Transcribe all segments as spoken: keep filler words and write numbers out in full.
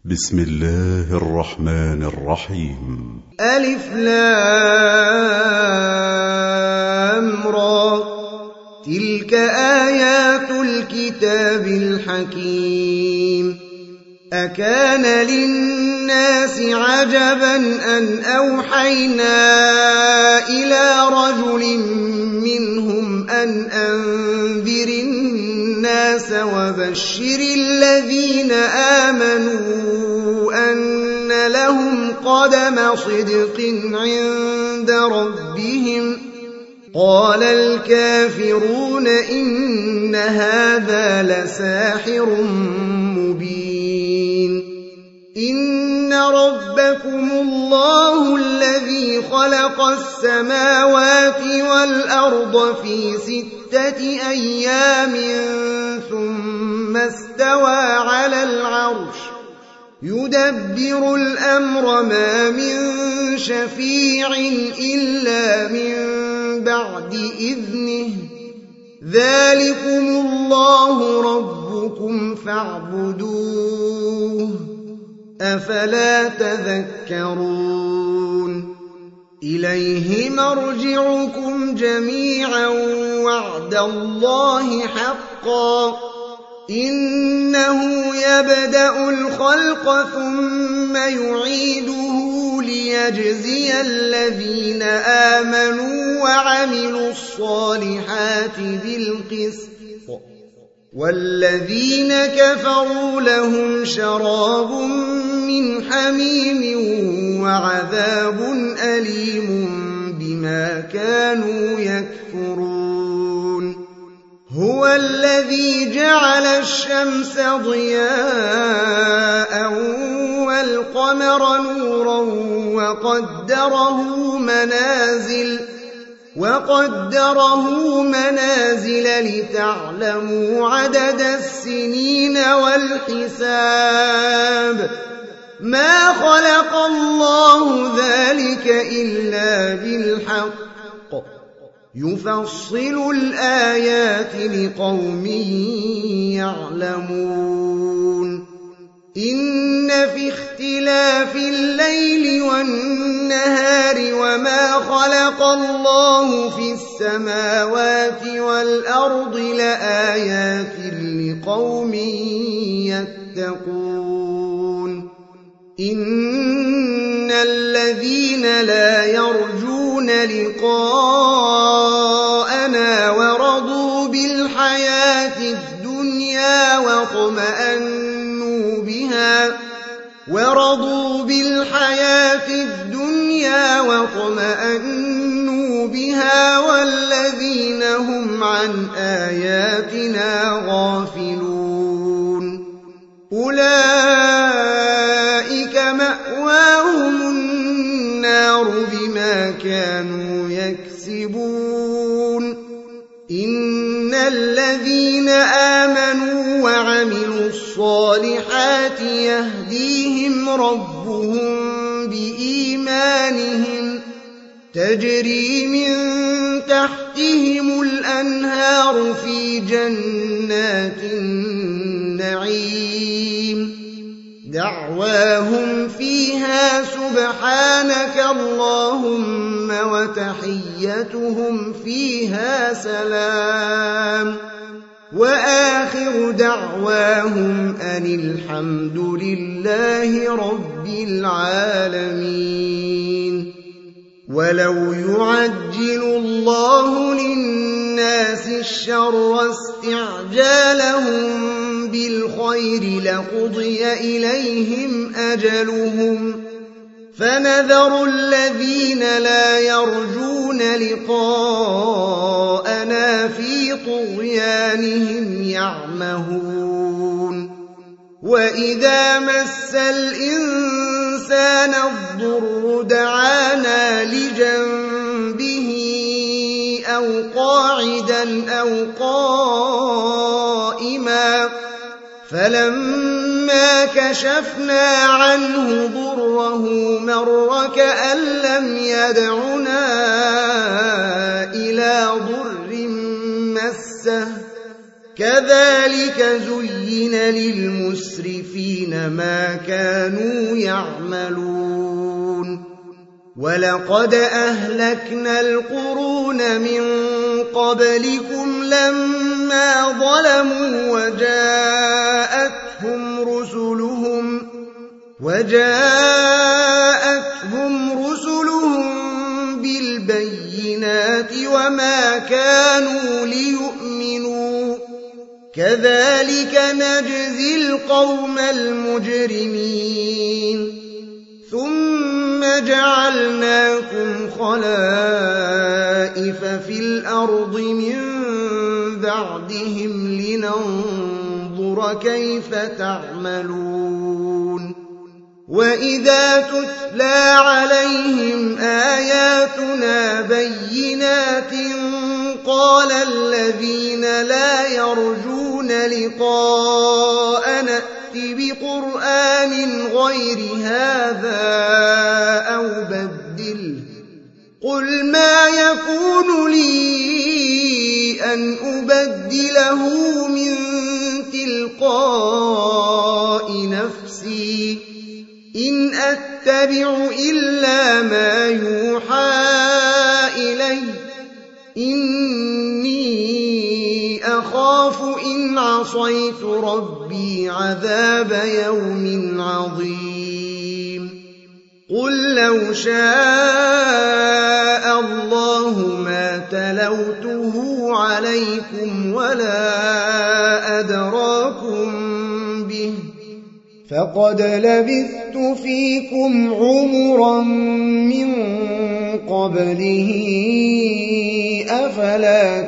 بسم الله الرحمن الرحيم. ألف لام را، تلك آيات الكتاب الحكيم. أكان للناس عجبا أن أوحينا إلى رجل منهم أن أنذر الناس وبشر الذين آمنوا أن لهم قدم صدق عند ربهم. قال الكافرون إن هذا لساحر مبين. إن ربكم الله الذي خلق السماوات والأرض في ستة أيام ثم استوى على العرش يدبر الأمر ما من شفيع إلا من بعد إذنه. ذلكم الله ربكم فاعبدوه أفلا تذكرون. إليه مرجعكم جميعا وعد الله حقا. إنه يبدأ الخلق ثم يعيده ليجزي الذين آمنوا وعملوا الصالحات بالقسط، والذين كفروا لهم شراب من حميم وعذاب أليم بما كانوا يكفرون. هو الذي جعل الشمس ضياء والقمر نورا وقدره منازل وقدره منازل لتعلموا عدد السنين والحساب. ما خلق الله ذلك إلا بالحق يفصل الآيات لقوم يعلمون. إن في اختلاف الليل والنهار وما خلق الله في السماوات والأرض لآيات لقوم يتقون. إن الذين لا يرجون لقاءنا ورضوا بالحياة الدنيا واطمأنوا بها ورضوا بالحياة الدنيا واطمأنوا بها والذين هم عن آياتنا غافلون أولئك مأواهم النار بما كانوا يكسبون. إن الذين آمنوا وعملوا الصالحات يهديهم ربهم بإيمانهم تجري من تحتهم الأنهار في جنات النعيم. دعواهم فيها سبحانك اللهم وتحيتهم فيها سلام وآخر دعواهم أن الحمد لله رب العالمين. ولو يعجل الله للناس الشر استعجالهم بالخير لقضي إليهم أجلهم فنذر الذين لا يرجون لقاءنا في طغيانهم يعمهون. وإذا مس الإنسان الضر دعانا لجنبه أو قاعدا أو قائما فلما كشفنا عنه ضره مر كأن لم يدعنا إلى ضر مسه كذلك زين للمسرفين ما كانوا يعملون ولقد أهلكنا القرون من قبلكم لما ظلموا وجاءتهم رسلهم وجاءتهم رسلهم بالبينات وما كانوا ليؤمنوا كذلك نجزي القوم المجرمين ثم جعلناكم خلائف في الأرض من بعدهم لننظر كيف تعملون وإذا تتلى عليهم آياتنا بينات قال الذين لا يرجون لقاءنا ائت بقرآن غير هذا أو بدله قل ما يكون لي أن أبدله من تلقاء نفسي إن أتبع إلا ما يوحى إلي إني أخاف إن عصيت ربي عذاب يوم عظيم قل لو شاء الله ما تلوته عليكم ولا أدراكم به فقد لبثت فيكم عمرا من قبله أفلا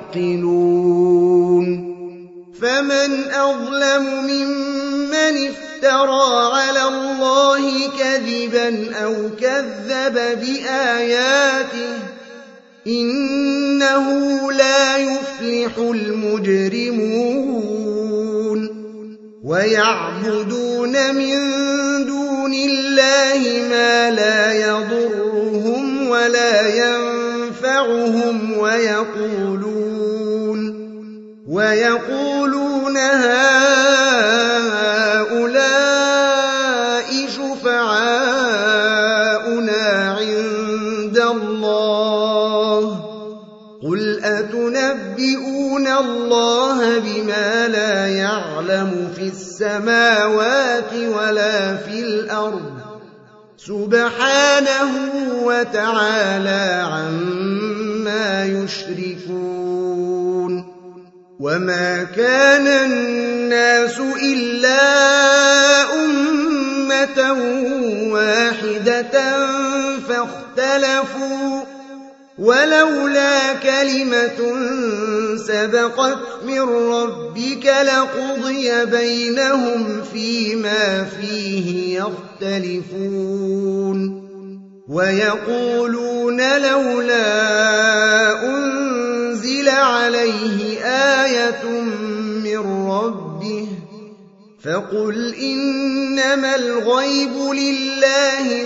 تعقلون فمن أظلم ممن افترى على الله كذبا أو كذب بآياته إنه لا يفلح المجرمون ويعبدون من دون الله ما لا يضرهم ولا ينفعهم ويقولون ويقولون هؤلاء شفعاؤنا عند الله قل أتنبئون الله بما لا يعلم في السماوات ولا في الأرض سبحانه وتعالى عما يشركون وما كان الناس إلا أمة واحدة فاختلفوا ولولا كلمة سبقت من ربك لقضي بينهم فيما فيه يختلفون ويقولون لولا أنزل عليه آية من ربه فقل إنما الغيب لله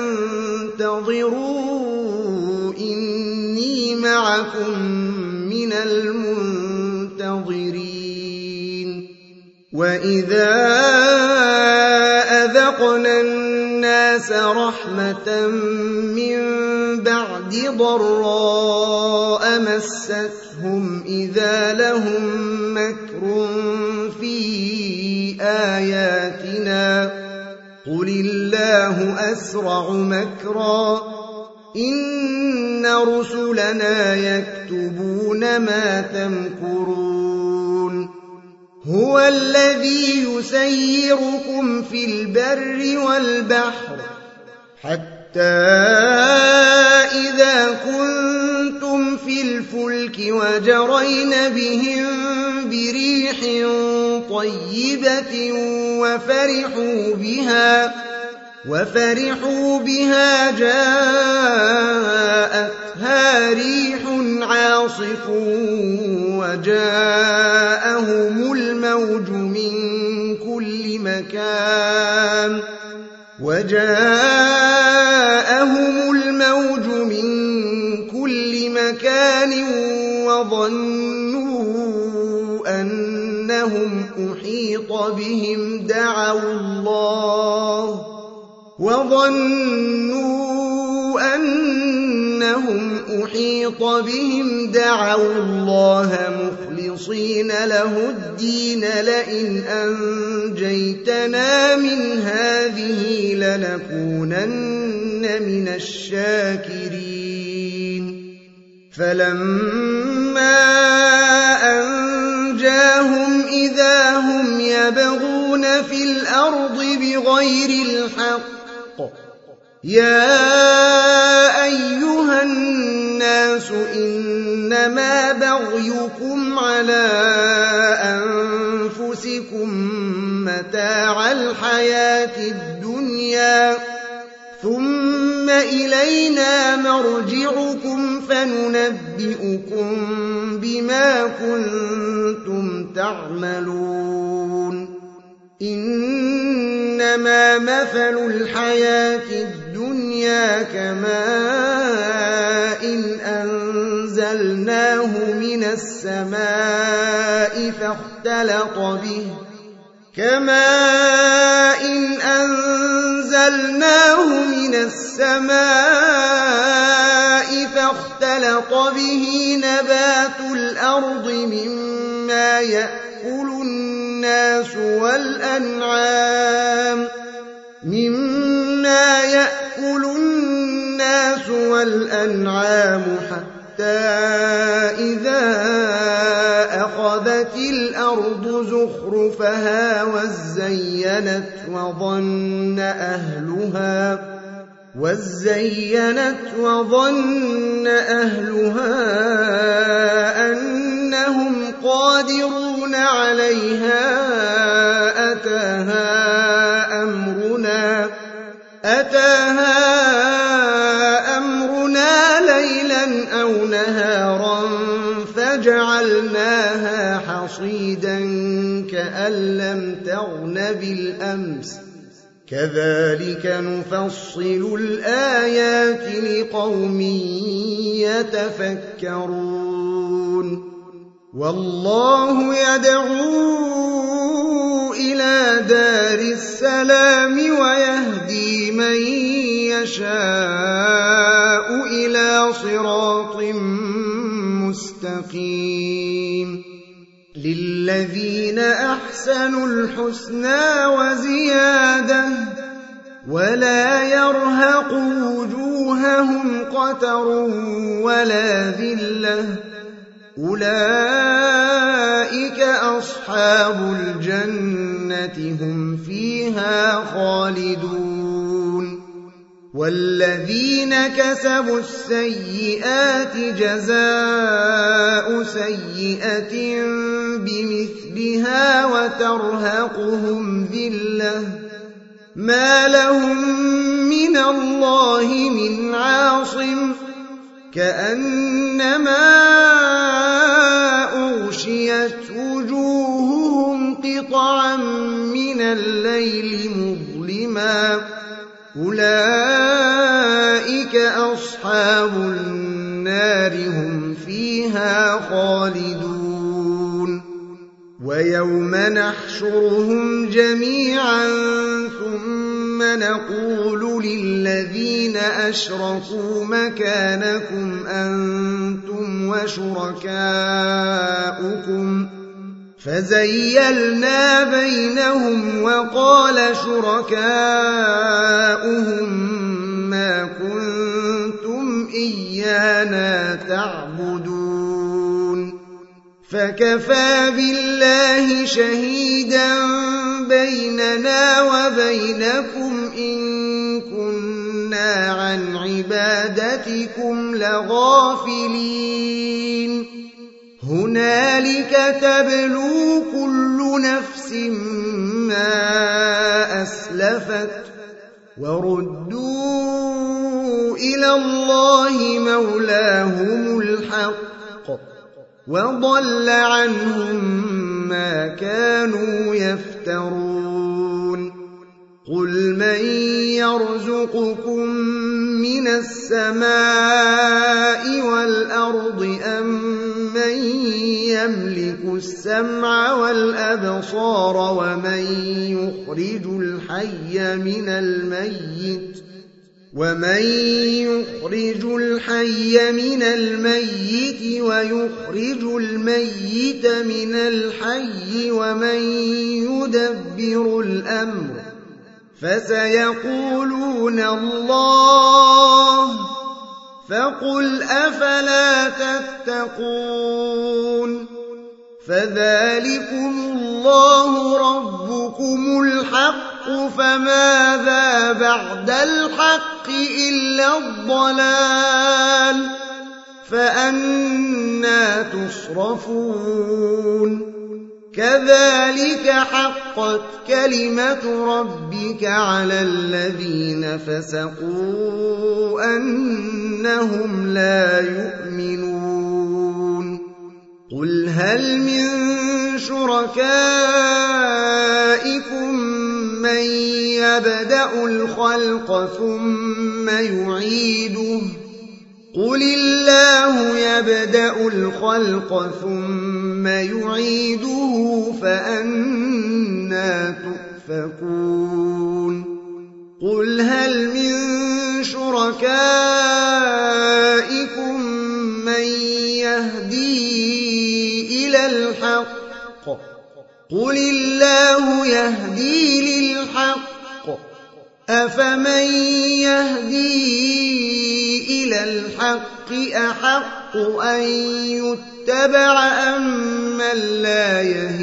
فانتظروا إني معكم من المنتظرين وإذا أذقنا الناس رحمة من بعد ضراء مستهم إذا لهم مكر في آياتنا قل الله أسرع مكرا إن رسلنا يكتبون ما تمكرون هو الذي يسيركم في البر والبحر حتى إذا كنتم في الفلك وجرين بهم بريح طيبة وفرحوا بها وفرحوا بها جاءتها ريح عاصف وجاءهم الموج من كل مكان وجاءهم الموج من كل مكان وظنوا أن بهم دعوا الله وظنوا أنهم أحيط بهم دعوا الله مخلصين له الدين لئن أنجيتنا من هذه لنكونن من الشاكرين فلما أنجاهم إذا هم يبغون في الأرض بغير الحق يا أيها الناس إنما بغيكم على أنفسكم متاع الحياة الدنيا ثم إلينا مرجعكم فننبئكم بما كنتم تعملون إنما مثل الحياة الدنيا كماء إن أنزلناه من السماء فاختلط به كماء إن أنزلناه من السماء فاختلط به نبات الأرض مما يأكل الناس والأنعام مما يأكل الناس والأنعام حتى إذا أخذت الأرض زخرفها وزينت وظن أهلها وزينت وظن أهلها أنهم قادرون عليها أتاها أمرنا أتاها أمرنا ليلا أو نهارا فجعلناها حصيدا كأن لم تغن بالأمس كذلك نفصل الآيات لقوم يتفكرون والله يدعو إلى دار السلام ويهدي من يشاء إلى صراط مستقيم للذين أحسنوا الحسنى وزيادة ولا يرهق وجوههم قتر ولا ذلة أولئك أصحاب الجنة هم فيها خالدون والذين كسبوا السيئات جزاء سيئة بمثلها وترهقهم ذلة ما لهم من الله من عاصم كأنما أغشيت وجوههم قطعا من الليل مظلما أولئك أصحاب النار هم فيها خالدون ويوم نحشرهم جميعا ثم نقول للذين أشركوا مكانكم أنتم وشركاؤكم فزيلنا بينهم وقال شركاؤهم ما كنتم إيانا تعبدون فكفى بالله شهيدا بيننا وبينكم إن كنا عن عبادتكم لغافلين هنالك تبلو كل نفس ما أسلفت وردوا إلى الله مولاهم الحق وضل عنهم ما كانوا يفترون قل من يرزقكم من السماء والأرض أم من يملك السمع والأبصار ومن يخرج الحي من الميت ومن يخرج الحي من الميت ويخرج الميت من الحي ومن يدبر الأمر فسيقولون الله فقل أفلا تتقون فذلكم الله ربكم الحق فماذا بعد الحق إلا الضلال فأنى تصرفون كذلك حقت كلمة ربك على الذين فسقوا أنهم لا يؤمنون قل هل من شركائكم من يبدأ الخلق ثم يعيده قل الله يبدأ الخلق ثم يعيده فأنى تؤفكون قل هل من شركائكم من يهدي إلى الحق قل الله يهدي للحق أفمن يهدي إلى الحق أحق أن يتبع أم من لا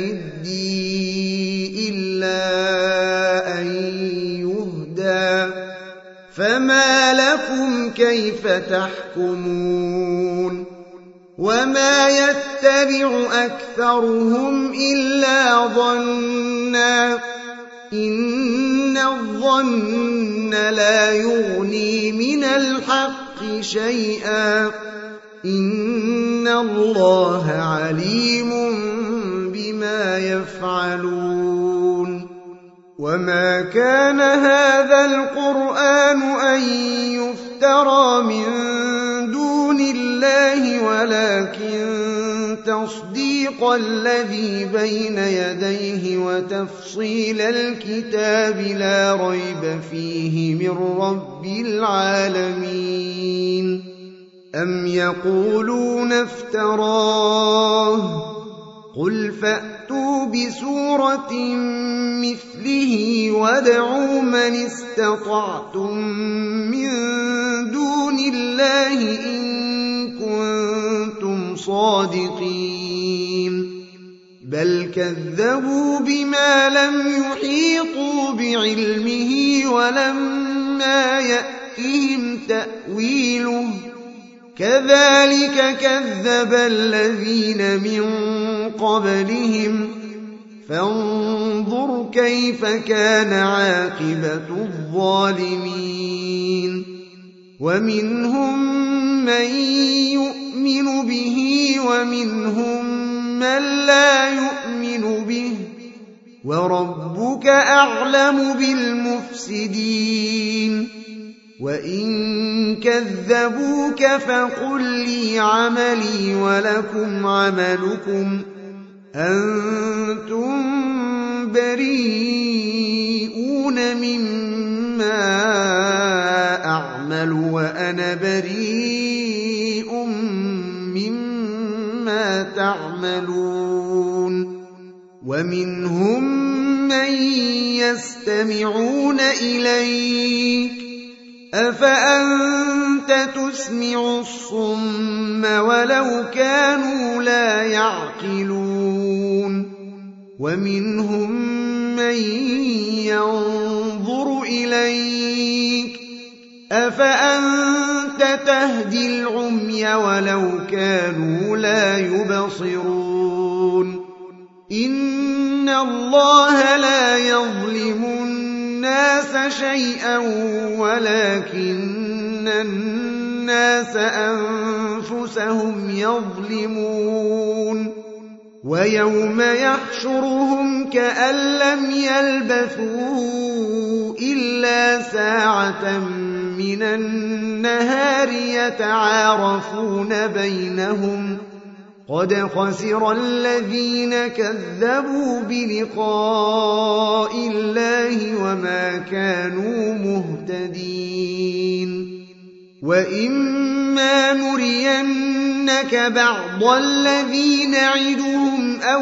يهدي إلا أن يهدى فما لكم كيف تحكمون وما يتبع أكثرهم إلا ظنا إن الظن لا يغني من الحق شيئا إن الله عليم بما يفعلون وما كان هذا القرآن أن يفترى من دون الله ولكن تصديق الذي بين يديه وتفصيل الكتاب لا ريب فيه من رب العالمين أم يقولون افتراه قل فأتوا بسورة مثله وادعوا من استطعتم من دون الله إن كنتم صادقين بل كذبوا بما لم يحيطوا بعلمه ولما يأتهم تأويله كذلك كذب الذين من قبلهم فانظر كيف كان عاقبة الظالمين ومنهم من يؤمن به ومنهم من لا يؤمن به وربك أعلم بالمفسدين وإن كذبوك فقل لي عملي ولكم عملكم أنتم بريئون مما أعمل وأنا بريء مما تعملون ومنهم من يستمعون إليك أفأنت تسمع الصم ولو كانوا لا يعقلون ومنهم من ينظر إليك أفأنت تهدي العمي ولو كانوا لا يبصرون إن الله لا يظلم الناس شيئا ولكن الناس أنفسهم يظلمون ويوم يحشرهم كأن لم يلبثوا إلا ساعة من النهار يتعارفون بينهم قد خسر الذين كذبوا بلقاء الله وما كانوا مهتدين وإما نرينك بعض الذي نعدهم أو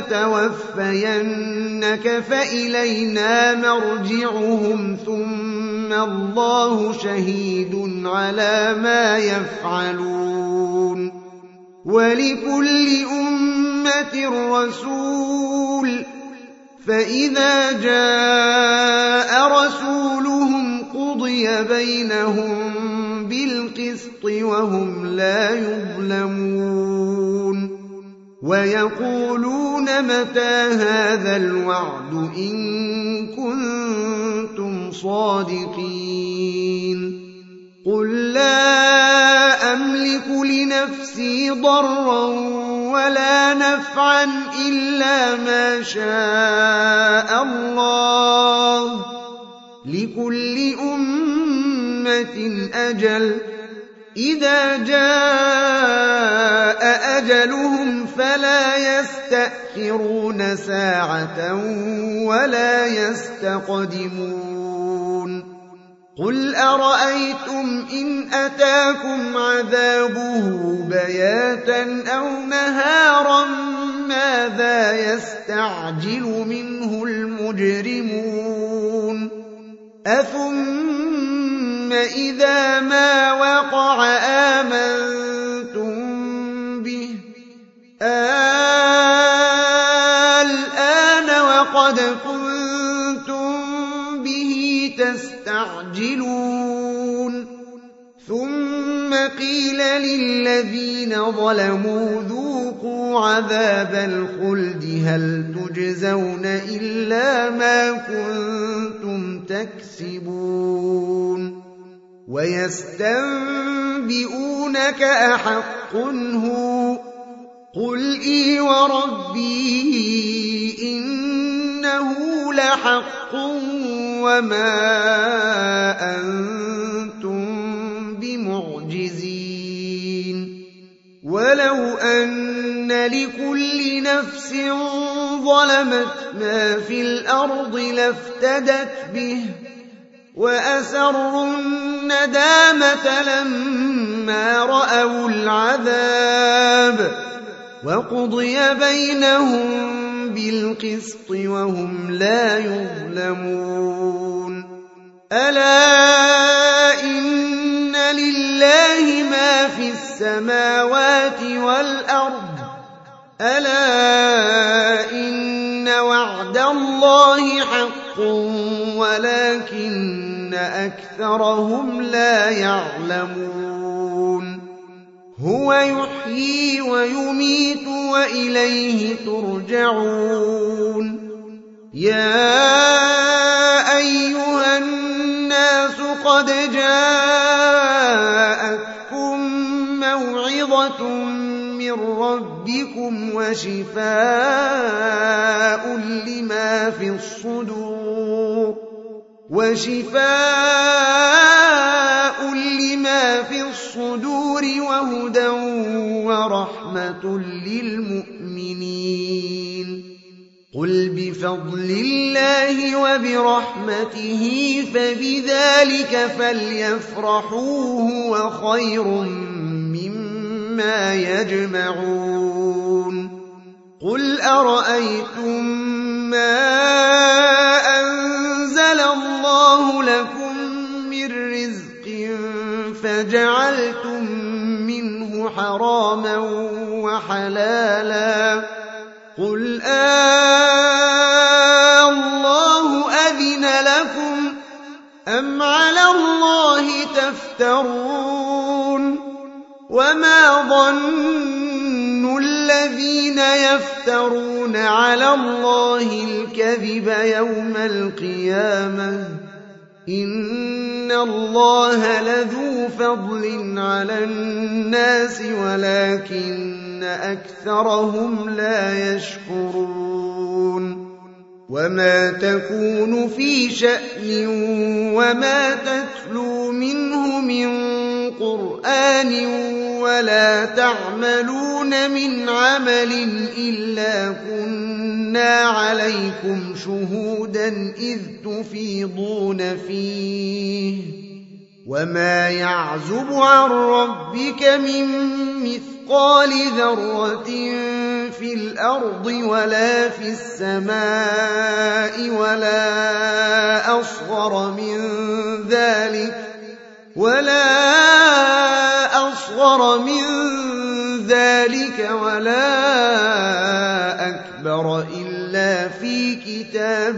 نتوفينك فإلينا مرجعهم ثم الله شهيد على ما يفعلون ولكل أمة رسول فإذا جاء رسولهم قضي بينهم بالقسط وهم لا يظلمون ويقولون متى هذا الوعد إن كنتم صادقين قل لا أملك لنفسي ضرا ولا نفعا إلا ما شاء الله لكل أمة أجل إذا جاء أجلهم فلا يستأخرون ساعة ولا يستقدمون قل أرأيتم إن أتاكم عذابه بياتا أو نهارا ماذا يستعجل منه المجرمون أثم إذا ما وقع آمنتم به الآن وقد كنتم به تستعجلون ثم قيل للذين ظلموا ذوقوا عذاب الخلد هل تجزون إلا ما كنتم تكسبون ويستنبئونك أحق هو قل إي وربي إنه لحق وما أنتم بمعجزين ولو أن لكل نفس ظلمت ما في الأرض لافتدت به وأسروا الندامة لما رأوا العذاب وقضي بينهم بالقسط وهم لا يظلمون ألا إن لله ما في السماوات والأرض ألا إن وعد الله حق ولكن أكثرهم لا يعلمون هو يحيي ويميت وإليه ترجعون يا أيها الناس قد جاءتكم موعظة من ربكم وشفاء لما في الصدور وشفاء لما في الصدور وهدى ورحمة للمؤمنين قل بفضل الله وبرحمته فبذلك فليفرحوا هو خير مما يجمعون قل أرأيتم ما أنزل الله لكم من رزق فجعلتم منه حراما وحلالا قل آه الله أذن لكم أم على الله تفترون وما ظن الذين يفترون على الله الكذب يوم القيامة إن الله لذو فضل على الناس ولكن أكثرهم لا يشكرون وما تكون في شأن وما تتلو منه من قرآن ولا تعملون من عمل إلا كنا عليكم شهودا إذ تفيضون فيه وما يعزب عن ربك من مثقال ذرة في الأرض ولا في السماء ولا أصغر من ذلك ولا أصغر من ذلك ولا أكبر إلا في كتاب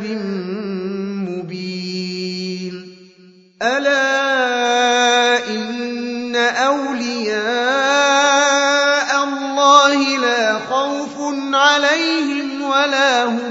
مبين ألا إن أولياء الله لا خوف عليهم ولا هم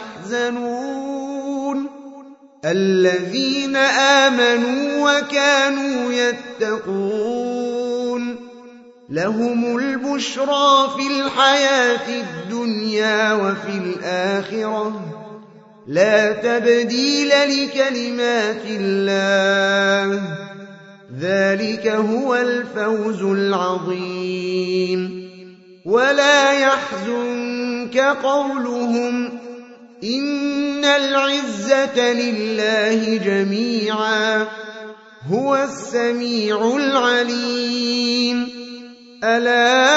يحزنون الذين آمنوا وكانوا يتقون لهم البشرى في الحياة الدنيا وفي الآخرة لا تبديل لكلمات الله ذلك هو الفوز العظيم ولا يحزنك قولهم إن العزة لله جميعا هو السميع العليم ألا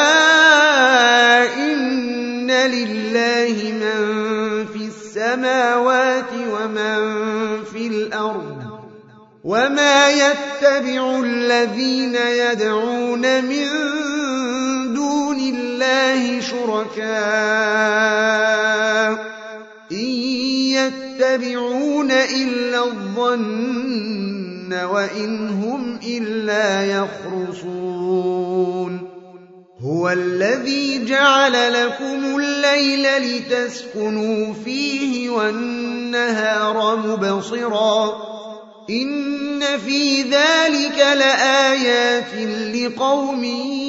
إن لله من في السماوات ومن في الأرض وما يتبع الذين يدعون من دون الله شركاء إن يتبعون إلا الظن وإن هم إلا يخرصون هو الذي جعل لكم الليل لتسكنوا فيه والنهار مبصرا إن في ذلك لآيات لقوم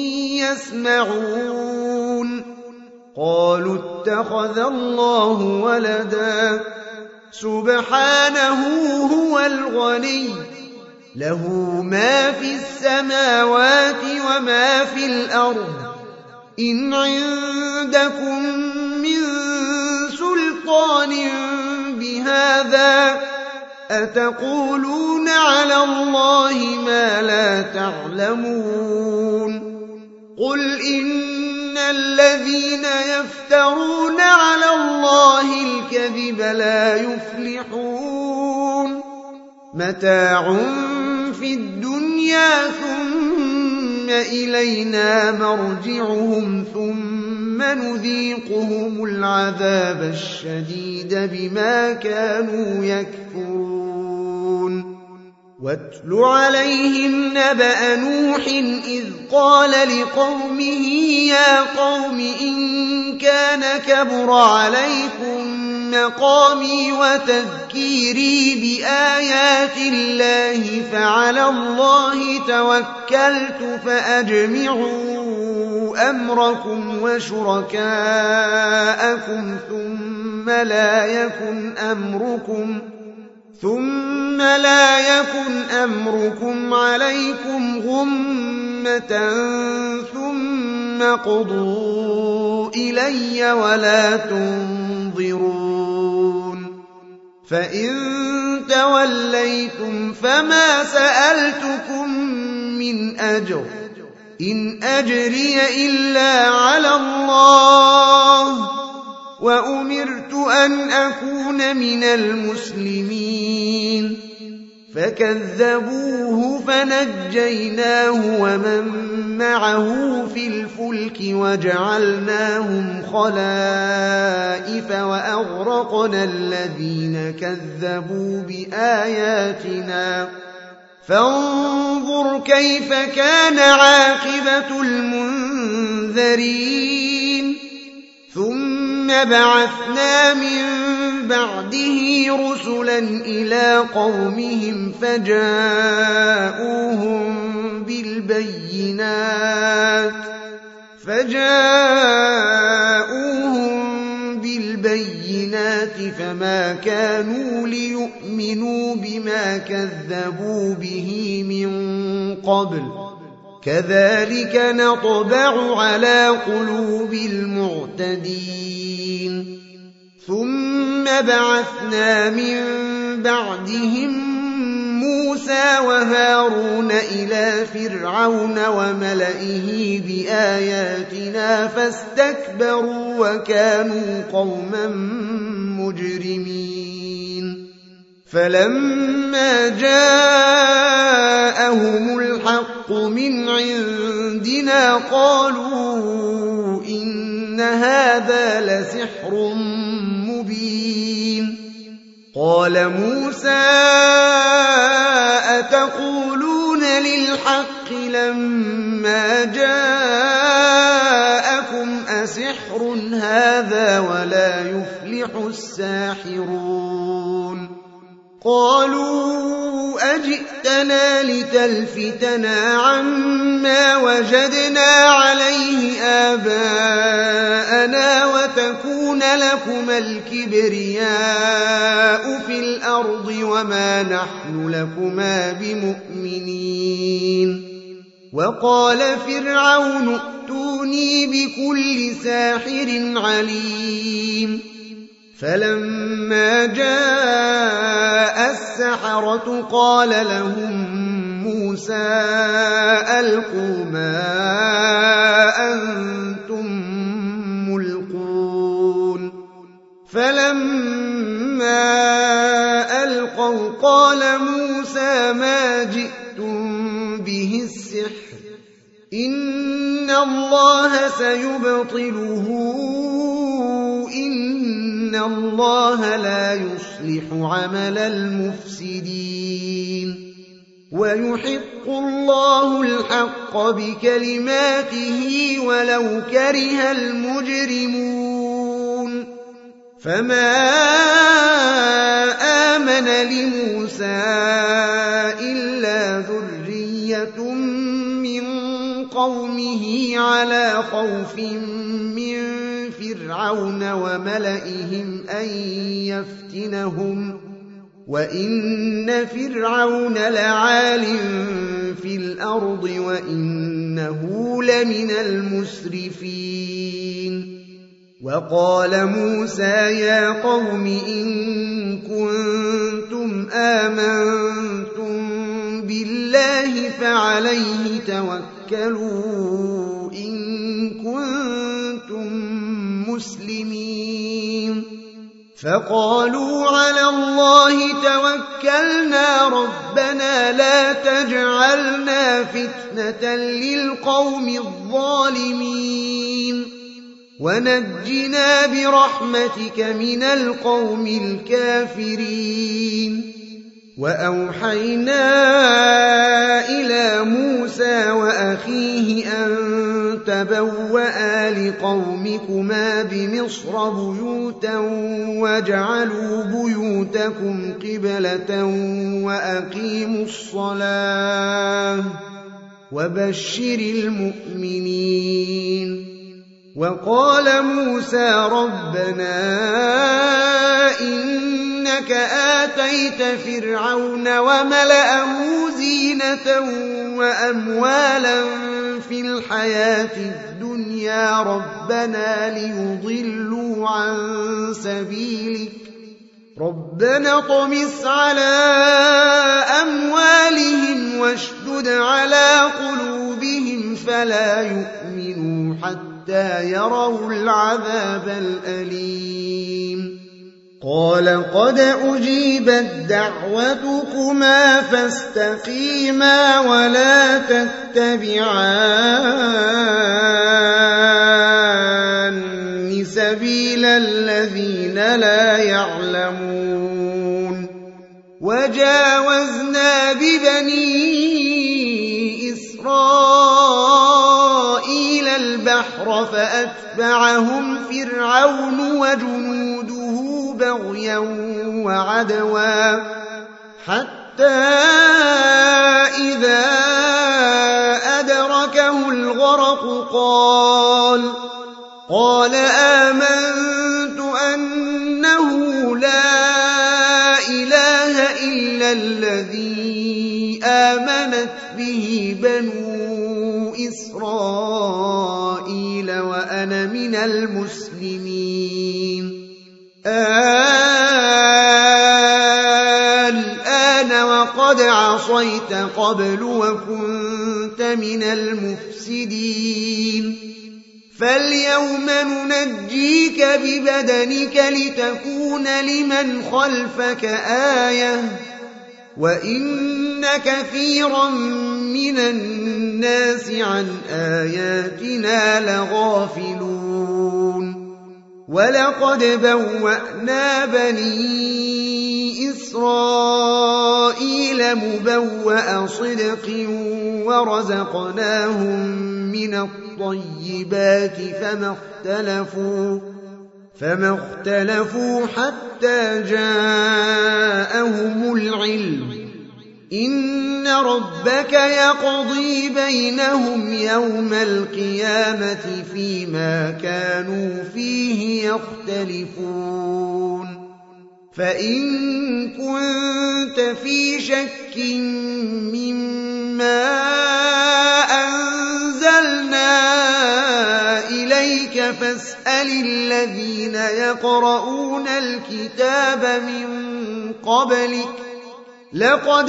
يسمعون قالوا اتخذ الله ولدا سبحانه هو الغني له ما في السماوات وما في الأرض إن عندكم من سلطان بهذا أتقولون على الله ما لا تعلمون قل إن الذين يفترون على الله الكذب لا يفلحون متاع في الدنيا ثم إلينا مرجعهم ثم نذيقهم العذاب الشديد بما كانوا يكفرون واتل عليهم نبأ نوح إذ قال لقومه يا قوم إن كان كبر عليكم مقامي وتذكيري بآيات الله فعلى الله توكلت فأجمعوا أمركم وشركاءكم ثم لا يكن أمركم ثم لا يكن أمركم عليكم غمة ثم قضوا إلي ولا تنظرون فإن توليتم فما سألتكم من أجر إن أجري إلا على الله وأمرت أن أكون من المسلمين فكذبوه فنجيناه ومن معه في الفلك وجعلناهم خلائف وأغرقنا الذين كذبوا بآياتنا فانظر كيف كان عاقبة المنذرين ثم بعثنا من بعده رسلا إلى قومهم فجاءوهم بالبينات فجاءوهم بالبينات فما كانوا ليؤمنوا بما كذبوا به من قبل كذلك نطبع على قلوب المعتدين ثم بعثنا من بعدهم موسى وهارون إلى فرعون وملئه بآياتنا فاستكبروا وكانوا قوما مجرمين فلما جاءهم الحق من عندنا قالوا إن هذا لسحر مبين قال موسى أتقولون للحق لما جاءكم أسحر هذا ولا يفلح الساحرون قالوا أجئتنا لتلفتنا عما وجدنا عليه آباءنا وتكون لكما الكبرياء في الأرض وما نحن لكما بمؤمنين وقال فرعون ائتوني بكل ساحر عليم فلما جاء السحرة قال لهم موسى ألقوا ما أنتم ملقون فلما ألقوا قال موسى ما جئتم به السحر إن الله سيبطله إن الله لا يصلح عمل المفسدين ويحق الله الحق بكلماته ولو كره المجرمون فما آمن لموسى إلا ذرية من قومه على خوف من فرعون وملئهم أن يفتنهم وإن فرعون لعال في الأرض وإنه لمن المسرفين وقال موسى يا قوم إن كنتم آمنتم بالله فعليه توكلوا إن كنتم مسلمين فقالوا على الله توكلنا ربنا لا تجعلنا فتنة للقوم الظالمين ونجنا برحمتك من القوم الكافرين وأوحينا إلى موسى وأخيه أن تبوأ لقومكما بمصر بيوتا واجعلوا بيوتكم قبلة وأقيموا الصلاة وبشر المؤمنين وقال موسى ربنا إنك آتيت فرعون وملأه زينة وأموالا في الحياة الدنيا ربنا ليضلوا عن سبيلك ربنا طمس على أموالهم واشدد على قلوبهم فلا يؤمنوا حتى يروا العذاب الأليم قال قد أجيبت دعوتكما فاستقيما ولا تتبعان سبيل الذين لا يعلمون وجاوزنا ببني إسرائيل البحر فأتبعهم فرعون وجنوده بغيا وعدوا حتى إذا أدركه الغرق قال قال آمنت أنه لا إله إلا الذي آمنت به بنو إسرائيل وأنا من المسلمين الآن وقد عصيت قبل وكنت من المفسدين فاليوم ننجيك ببدنك لتكون لمن خلفك آية وإن كثيرا من الناس عن آياتنا لغافلون ولقد بوأنا بني إسرائيل مبوأ صدق ورزقناهم من الطيبات فما اختلفوا فما اختلفوا حتى جاءهم العلم إن ربك يقضي بينهم يوم القيامة فيما كانوا فيه يختلفون فإن كنت في شك مما أنزلنا إليك فاسأل الذين يقرؤون الكتاب من قبلك لقد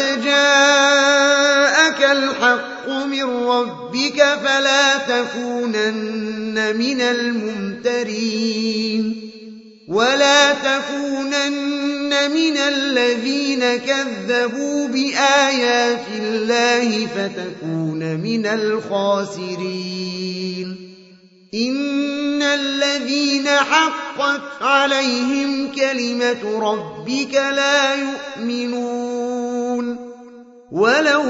جاءك الحق من ربك فلا تكونن من الممترين ولا تكونن من الذين كذبوا بآيات الله فتكون من الخاسرين إن الذين حقت عليهم كلمة ربك لا يؤمنون ولو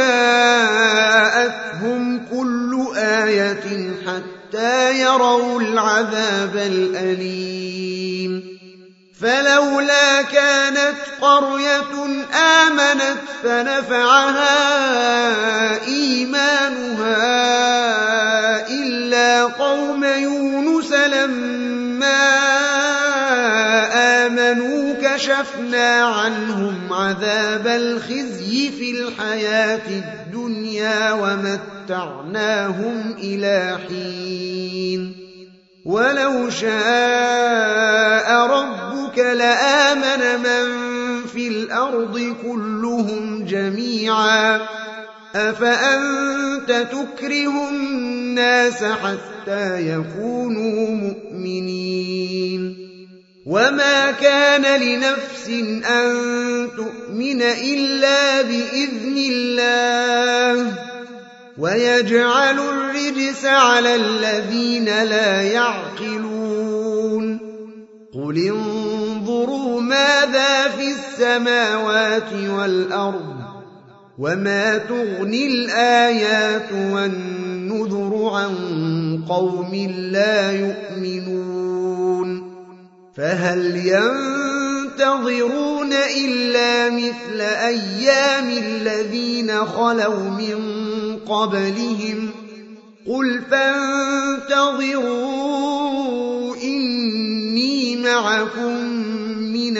جاءتهم كل آية حتى يروا العذاب الأليم فلولا كانت قرية آمنت فنفعها إيمانها إلا قوم يونس لما آمنوا كشفنا عنهم عذاب الخزي في الحياة الدنيا ومتعناهم إلى حين ولو شاء ربك لآمن من في الأرض كلهم جميعا أفأنت تكره الناس حتى يكونوا مؤمنين وما كان لنفس أن تؤمن إلا بإذن الله ويجعل الرجس على الذين لا يعقلون قل انظروا ماذا في السماوات والأرض وما تغني الآيات والنذر عن قوم لا يؤمنون فهل ينتظرون إلا مثل أيام الذين خلوا من قبلهم قل فانتظروا إني معكم من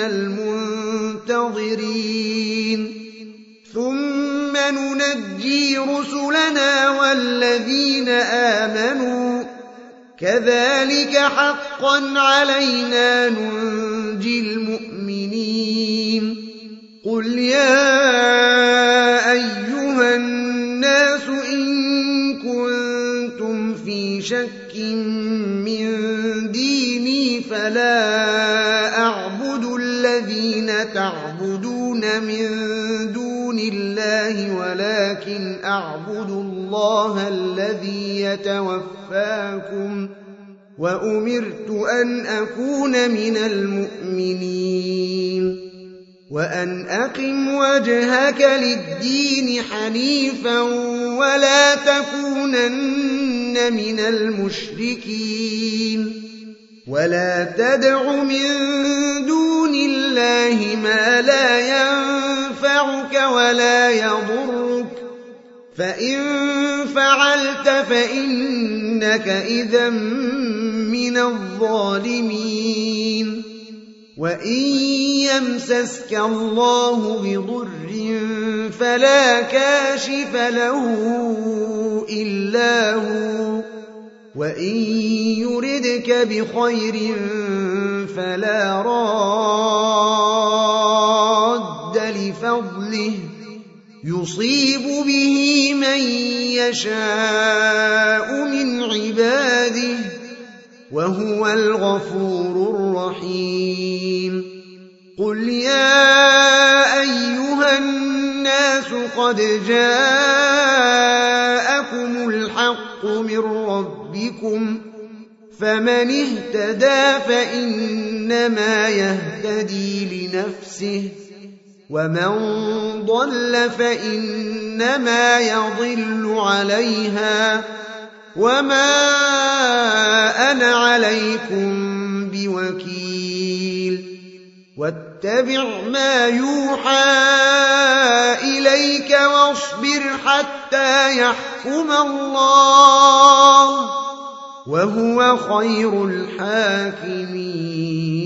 المنتظرين ثم ننجي رسلنا والذين آمنوا كذلك حقا علينا ننجي المؤمنين قل يا أيها الناس إن كنتم في شك من ديني فلا أعبد الذين تعبدون من دون الله ولكن أعبد الله الذي يتوفاكم وأمرت أن أكون من المؤمنين وأن أقم وجهك للدين حنيفا ولا تكونن من المشركين ولا تدع من دون الله ما لا ينفعك ولا يضرك فإن فعلت فإنك إذا من الظالمين وإن يمسسك الله بضر فلا كاشف له إلا هو وإن يردك بخير فلا راد لفضله يصيب به من يشاء من عباده وهو الغفور الرحيم قل يا أيها الناس قد جاءكم الحق من ربكم فمن اهتدى فإنما يهتدي لنفسه ومن ضل فإنما يضل عليها وما أنا عليكم بوكيل واتبع ما يوحى إليك واصبر حتى يحكم الله وهو خير الحاكمين